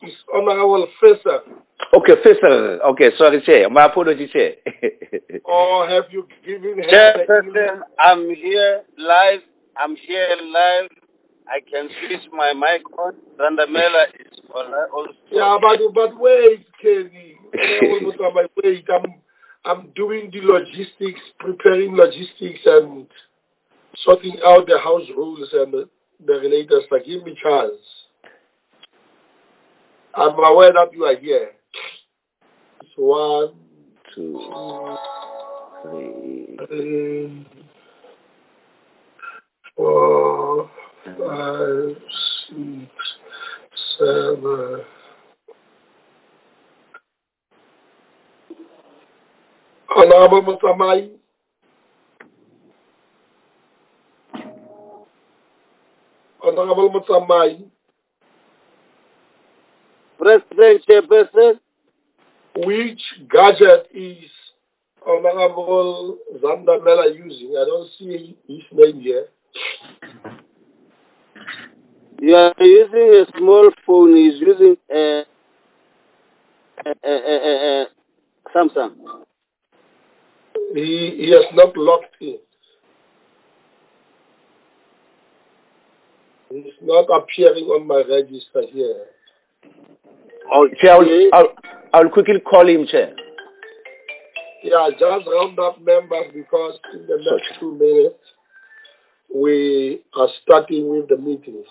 is Honorable Faisal. Okay, Faisal. Okay, sorry, Chair. My apology, Chair. Or have you given her Chairperson, I'm here live. I can switch my mic on. Randamela is also. Yeah, but wait, Kenny. Honorable Mutamai, wait. I'm doing the logistics, preparing logistics and sorting out the house rules and the related stuff. Give me chance. I'm aware that you are here. It's 1, 2, 3, 3, 4, 5, 6, 7. Honorable Mutamai. Honorable Mutamai. President, Chairperson. Which gadget is Honorable Zandamela using? I don't see his name here. You are using a small phone. He's using Samsung. He has not logged in. He's not appearing on my register here. Chair, I'll quickly call him, Chair. Yeah, just round up members because in the next 2 minutes we are starting with the meeting.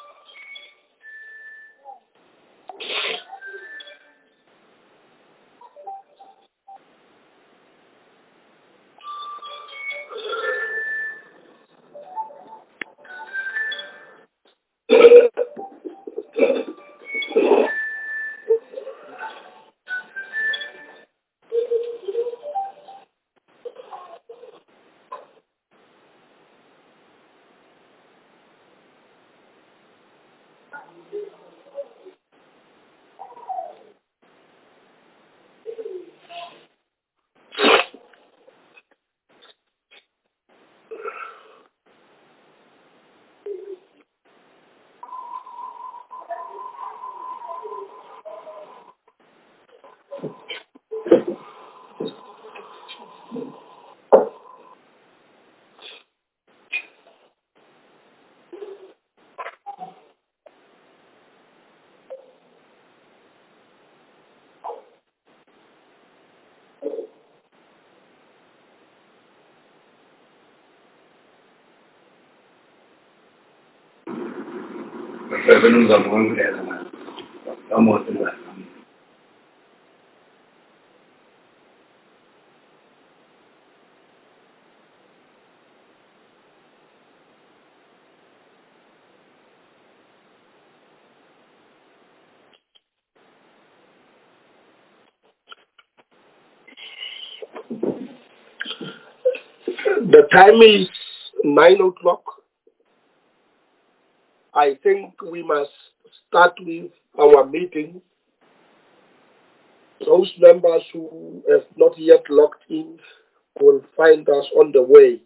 The time is 9 o'clock. I think we must start with our meeting. Those members who have not yet logged in will find us on the way.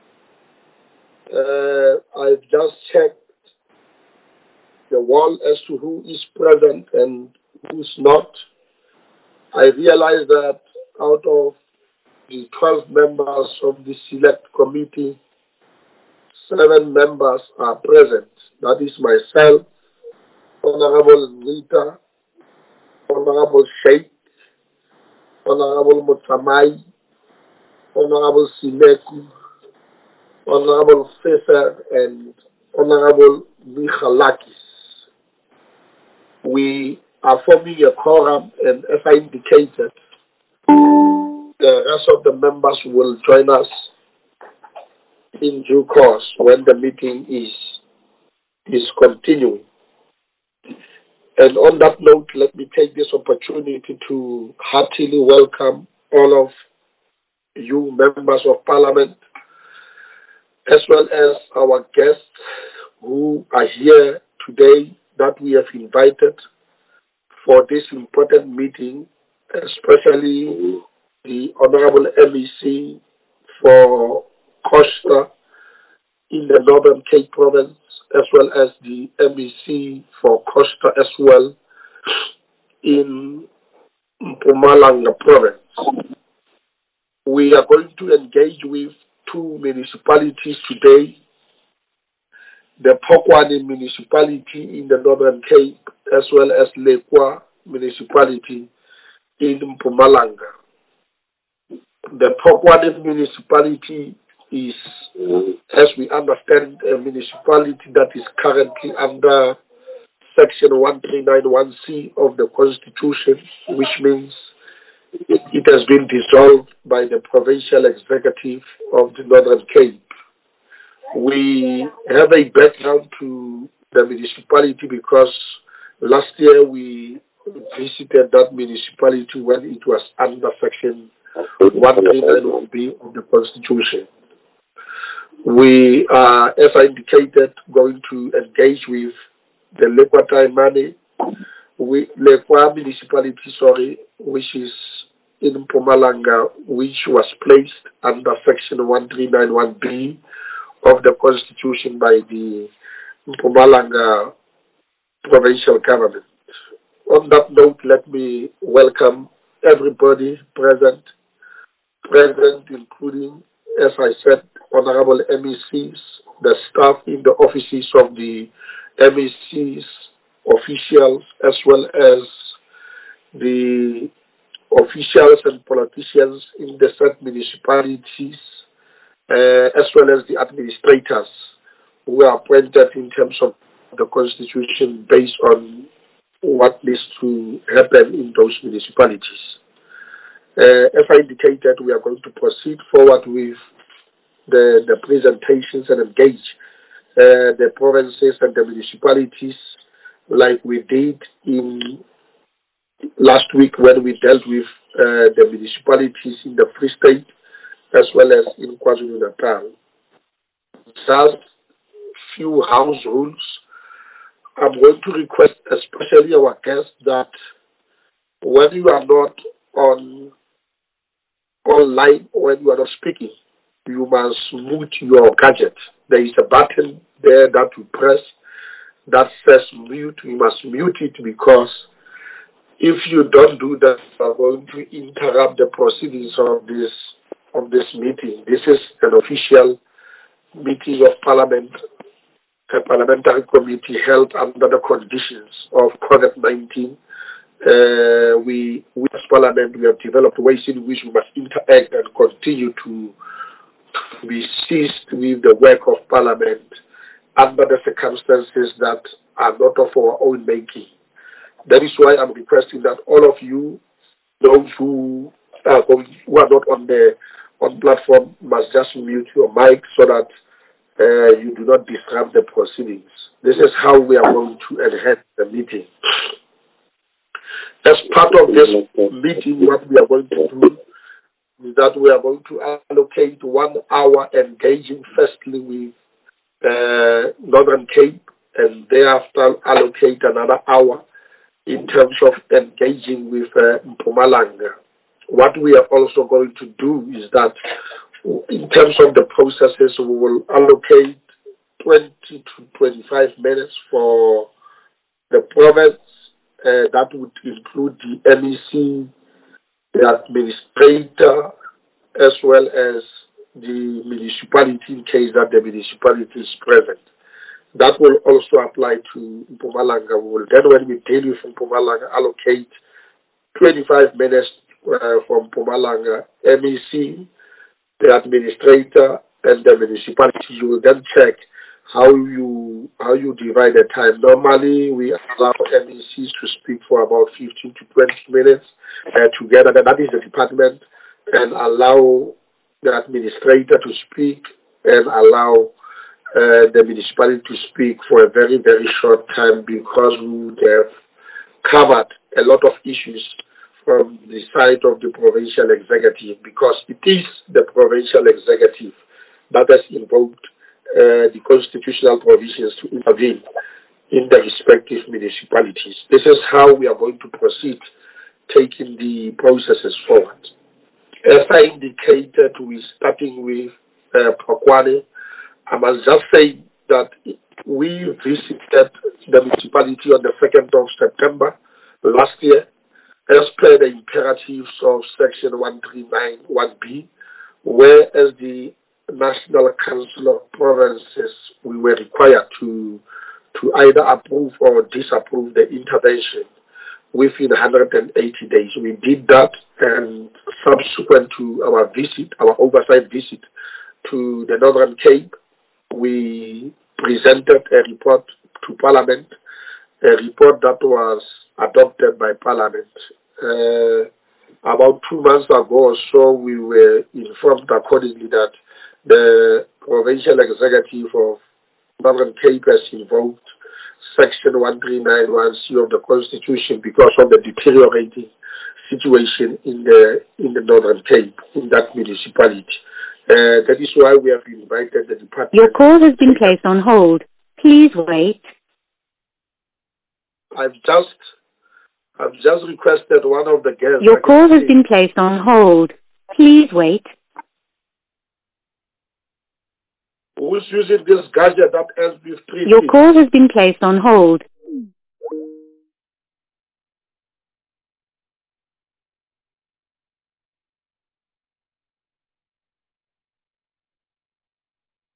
I've just checked the wall as to who is present and who's not. I realize that out of the 12 members of the select committee, 7 members are present. That is myself, Honorable Rita, Honorable Sheikh, Honorable Mutamai, Honorable Simeku, Honorable Faisal, and Honorable Michalakis. We are forming a quorum, and as I indicated, the rest of the members will join us in due course when the meeting is continuing. And on that note, let me take this opportunity to heartily welcome all of you members of Parliament, as well as our guests who are here today that we have invited for this important meeting, especially the Honorable MEC for Costa in the Northern Cape Province, as well as the MEC for Costa as well, in Mpumalanga province. We are going to engage with two municipalities today, the Polokwane municipality in the Northern Cape, as well as Lekwa municipality in Mpumalanga. The Polokwane municipality is, as we understand, a municipality that is currently under Section 1391C of the Constitution, which means it has been dissolved by the provincial executive of the Northern Cape. We have a background to the municipality because last year we visited that municipality when it was under Section 139B of the Constitution. We are, as I indicated, going to engage with the Lekwa Taimane, Lekwa municipality, which is in Mpumalanga, which was placed under Section 1391B of the Constitution by the Mpumalanga provincial government. On that note, let me welcome everybody present, including, as I said, honorable MECs, the staff in the offices of the MECs, officials, as well as the officials and politicians in the said municipalities, as well as the administrators who are appointed in terms of the Constitution based on what needs to happen in those municipalities. As I indicated, we are going to proceed forward with the presentations and engage the provinces and the municipalities like we did in last week when we dealt with the municipalities in the Free State as well as in KwaZulu-Natal. Just few house rules. I'm going to request, especially our guests, that when you are not online or when you are not speaking, you must mute your gadget. There is a button there that you press that says mute. You must mute it because if you don't do that, you are going to interrupt the proceedings of this meeting. This is an official meeting of Parliament, a parliamentary committee held under the conditions of COVID-19. We as Parliament, we have developed ways in which we must interact and continue to be seized with the work of Parliament under the circumstances that are not of our own making. That is why I'm requesting that all of you, those who are not on platform, must just mute your mic so that you do not disrupt the proceedings. This is how we are going to enhance the meeting. As part of this meeting, what we are going to do is that we are going to allocate 1 hour engaging firstly with Northern Cape and thereafter allocate another hour in terms of engaging with Mpumalanga. What we are also going to do is that in terms of the processes, we will allocate 20 to 25 minutes for the province. That would include the MEC, the administrator, as well as the municipality in case that the municipality is present. That will also apply to Mpumalanga. We will then, when we deal with Mpumalanga, allocate 25 minutes from Mpumalanga, MEC, the administrator, and the municipality. You will then check how you divide the time. Normally, we allow MECs to speak for about 15 to 20 minutes together. That is the department, and allow the administrator to speak and allow the municipality to speak for a very, very short time because we would have covered a lot of issues from the side of the provincial executive because it is the provincial executive that has invoked the constitutional provisions to intervene in the respective municipalities. This is how we are going to proceed, taking the processes forward. As I indicated, we're starting with Polokwane. I must just say that we visited the municipality on the 2nd of September last year, as per the imperatives of Section 1391B, where as the National Council of Provinces we were required to either approve or disapprove the intervention within 180 days. We did that, and subsequent to our visit, our oversight visit to the Northern Cape, we presented a report to Parliament, a report that was adopted by Parliament. About 2 months ago or so, we were informed accordingly that the provincial executive of Northern Cape has invoked Section 1391C of the Constitution because of the deteriorating situation in the Northern Cape, in that municipality. That is why we have invited the department. Your call has been placed on hold. Please wait. I've just requested one of the guests. Your call has been placed on hold. Please wait. Who's using this gadget that ends with 3? Your call has been placed on hold.